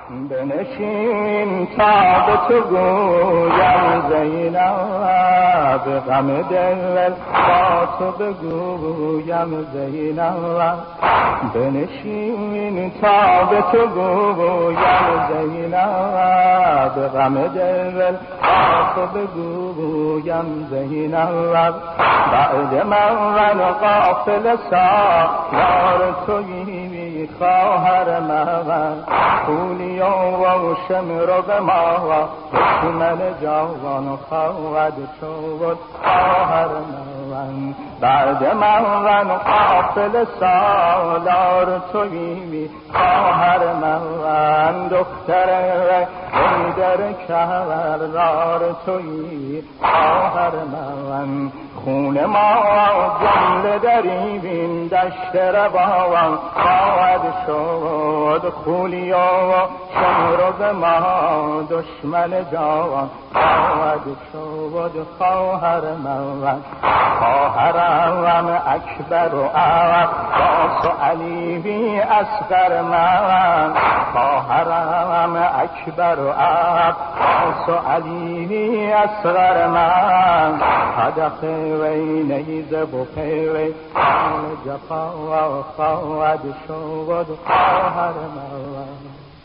بنشین تا به تو گویم زینب، غم دل با تو بگویم زینب. بنشین تا به تو گویم زینب، غم دل با تو بگویم زینب. بعد من غافل سالار تویی خواهر من، خولی و شمر به ما دشمن جوان خواهد شد خواهر من. بعد من غافل سالار تویی خواهر من، دختر حیدر کرار تویی خواهر من. خون ما جمله در این دشت روان خواهد شد، خولی و شمر به ما دشمن جوان خواهد شد خواهر من. خواهرم اکبر و عباس و علی اصغر من، خواهرم اکبر و عباس و علی اصغر من. هدف وی نیزه و پیوی جفا و خواهد شد خواهر من.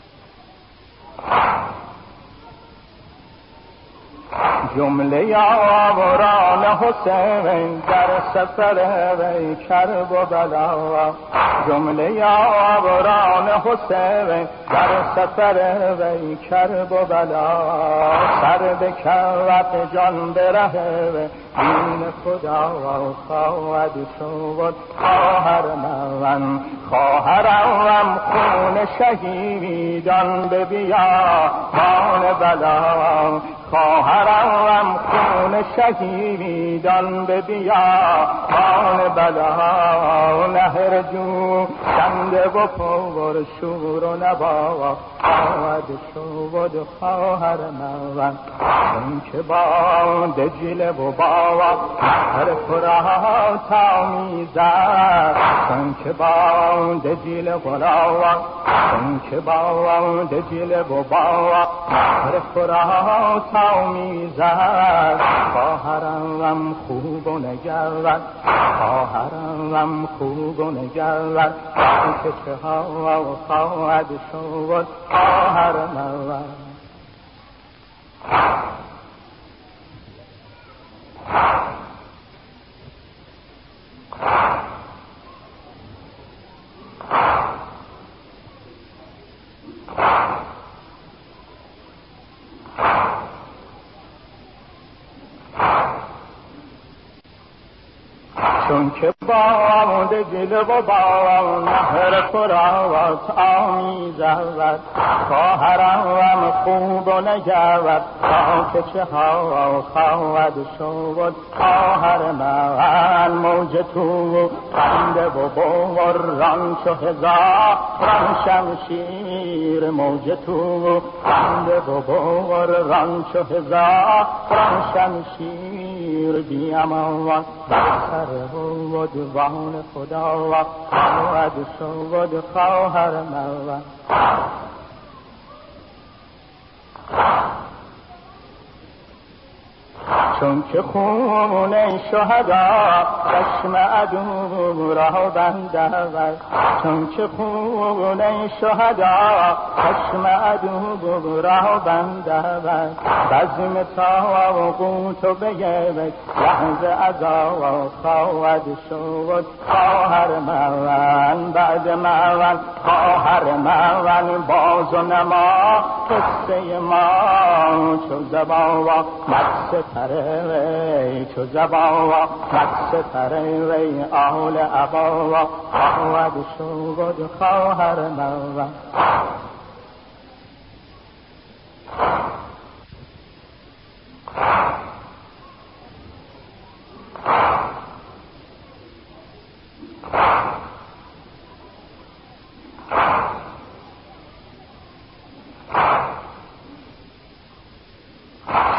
جمله یاوران حسین در سفر وی کرب و بلا، جمله یاوران حسین در سفر وی کرب و بلا. سر به کرب جان بره دین خدا و خواهد شد خواهر من. خواهرم خون شهیدان به بیابان بلا، خواهرم خون شهیدان به بیابان بلا. نهر جو شنده و پر شور و نوا خواهد شد خواهر من. چون که با دجله و با نهر فرات میزد، چون که با دجله و چون که با دجله و با نهر فرات میزد. خواهرم خوب و نگرد، خواهرم خوب و نگرد، که چه ها خواهد شد خواهر من. چون که با دجله و با نهر فرات آمیزد، خواهرم خوب و نگرد تا که چه ها خواهد شد خواهر من. موج تو خنده و بوران چو هزاران شمشیر، موج تو خنده و بوران چو هزاران شمشیر. بی امان بر سر و دوان خدا و خواهد شد خواهر من. چون که خون شهدا چشم عدو را بندد، چون که خون شهدا چشم عدو را بندد. بزم طاغوت و به یک لحظه عذاب خواهد شد خواهر من. بعد من خواهر من باز و نما قصه ما، چو زبان و مقصد وی چو زبان و مقصد وی آل عبا و خواهد شد خواهر من.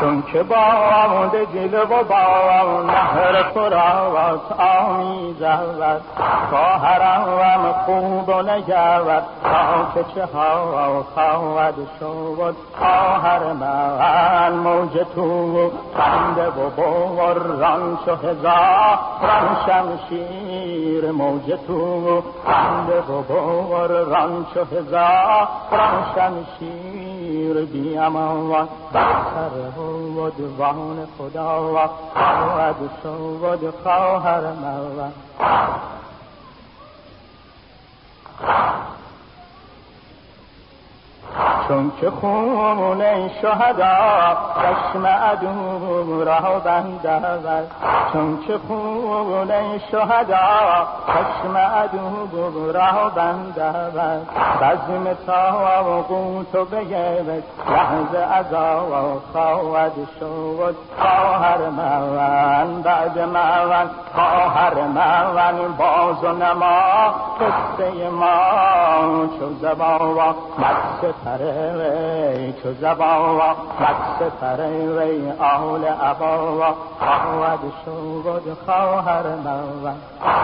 چون که باد دل و با نهر فرات آمیزد خواهرم خوب و نگود تا که چه ها خواهد شد خواهر من موج تو خنده و بران چو هزاران شمشیر موج تو خنده و بران چو هزاران شمشیر بی امان بر سر و دوان خدا خواهد شد خواهر من چون که خون شهدا چشم عدو را بندد چون که خون شهدا چشم عدو را بندد بزم طاغوت و بگوید لحظه عذاب خواهد شد خواهر من بعد من خواهر من باز و نما قصه ما چو زبان مد سپره چو زبان مد سپره آل عبا خواهد شد خواهر من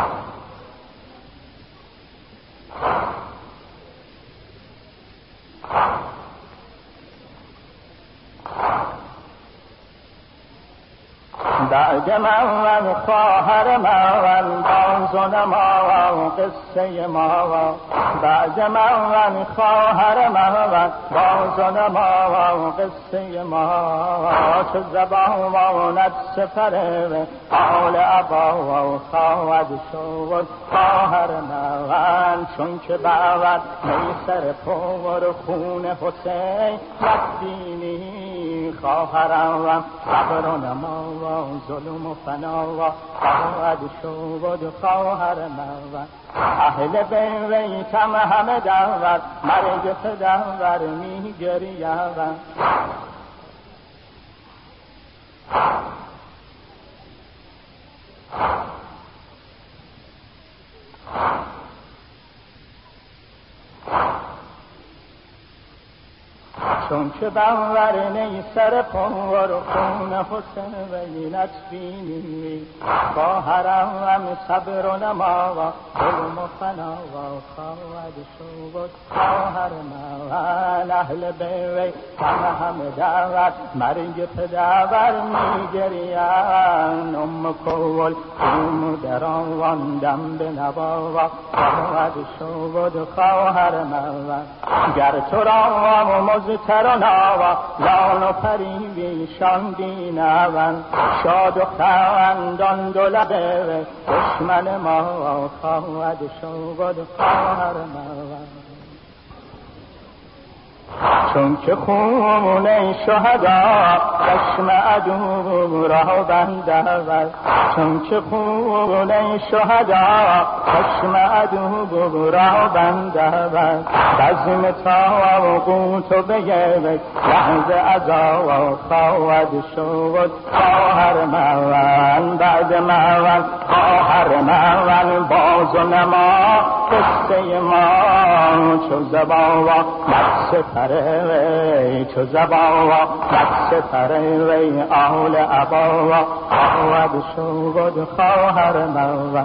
بعد من خواهر من باز و نما قصه ما بعد من خواهر من باز و نما قصه ما چو زبان ماند سپره آل عبا خواهد شد خواهر من چون که بعد میسر پر خون حسین مدینی خواهرم صبر و نما ظلم و فنا خواهد شد خواهر من اهل بیتم همه دور مرگ پدر می گریم چون که باور نی سر پر خون حسین وینت بینی خواهرم صبر و نما و ظلم و فنا و خواهد شد خواهر من اهل بیت همه دعوت مرگ پدر میگریم کل در آن دم به نوا و خواهد شد خواهر من گر تو را مزتر و نوا لان و پری شاندینون شاد و خندان دو لبه دشمن ما خواهد شد خواهر من چون که خون شهدا چشم عدو را بندد چون که خون شهدا چشم عدو را بندد بزم طاغوت و بگوید لحظه عذاب خواهد شد خواهر من بعد من خواهر من باز و نما قصه ما چو زبان مد سپره چو زبان مد سپره آل عبا خواهد شد خواهر من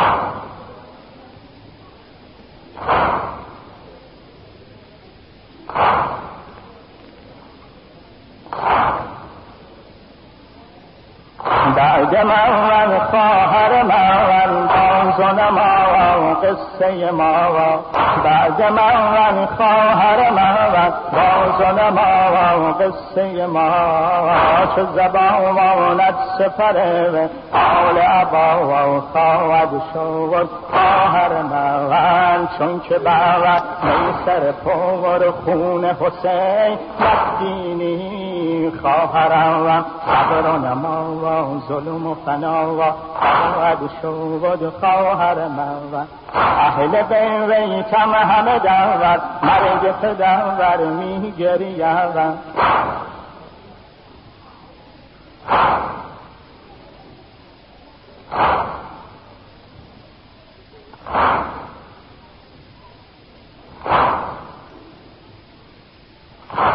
بعد من خواهر من باز و نما قصه ما بعد من خواهر من باز و نما قصه ما چو زبان ماند سپره آل عبا خواهد شد خواهر من چون که بعد میسر پر خون حسین مدینی خواهرم صبر و نما ظلم و فنا خواهد شد خواهر من اهل بیتم همه دور مرگ پدر می گریم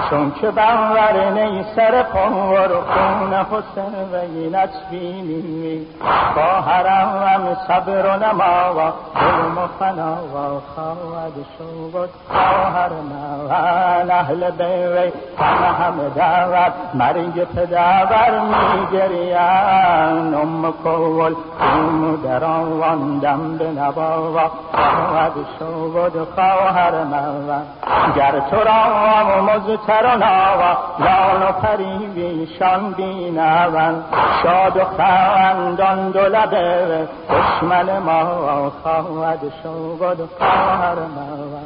چون که بنور سر قور خون حسین وینت بینی خواهرم صبر و نما و ظلم و فنا و خواهد شد خواهر من اهل بیوی همه دعوت مرگ پدر میگریم ام کول در آن دم به نبا و خواهد شد خواهر من گر تو را مزتر و ناوا لان و پریویشان بینون شاد و خندان دو لبه دشمن ما خواهد شد خواهر من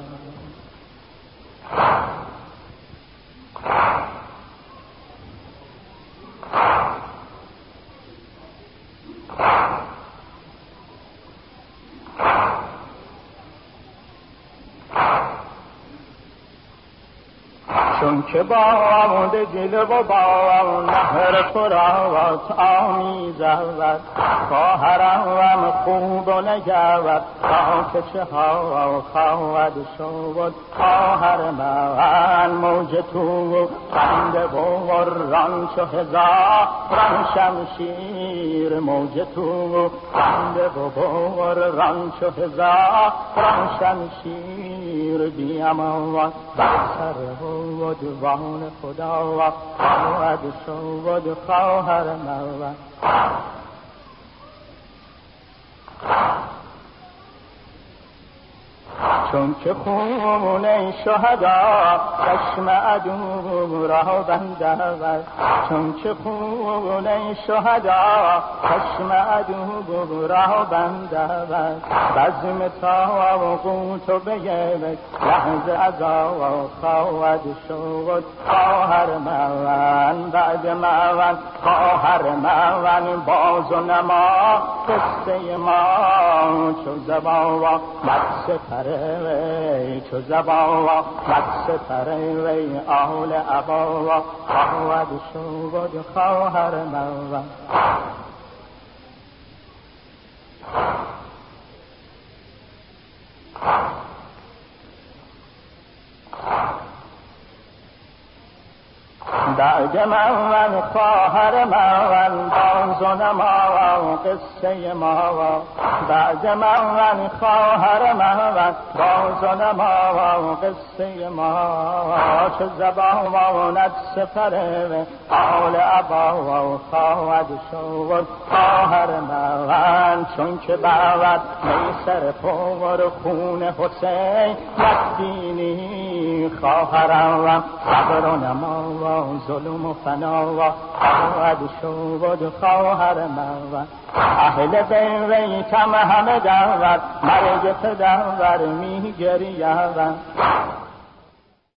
چون که با دل و با نهر فرات آمیزد خواهرم خوب و نگود تا که چه ها خواهد شد خواهر من موج تو خنده و ران چو هزاران شمشیر موج تو خنده و ران چو هزاران شمشیر بیامان بر سر و دوان خدا و خواهد شد خواهر من چون که خون شهدا چشم عدو را بندد چون که خون شهدا چشم عدو را بندد بزم طاغوت و بگید لحظه عذاب خواهد شد خواهر من بعد من خواهر من باز و نما قصه ما چو زبا مد سپره چو زبا مد سپره آل عبا خواهد شد خواهر من بعد من خواهر من باز و نما قصه ما بعد من خواهر من باز و نما قصه ما چه زبانت سپره آل عبا خواهد شد خواهر من چون که بعد میسر پر خون حسین نبینی خواهرم صبر و نما ظلم و فنا و خواهد شد خواهر من اهل بیتم همه دعوت مرگ پدر میگریم